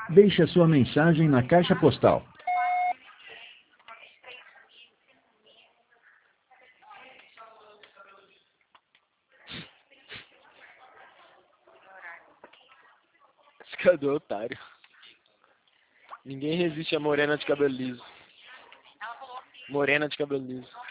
Deixe a sua mensagem na caixa postal. Cadê o otário? Ninguém resiste a morena de cabelo liso. Morena de cabelo liso.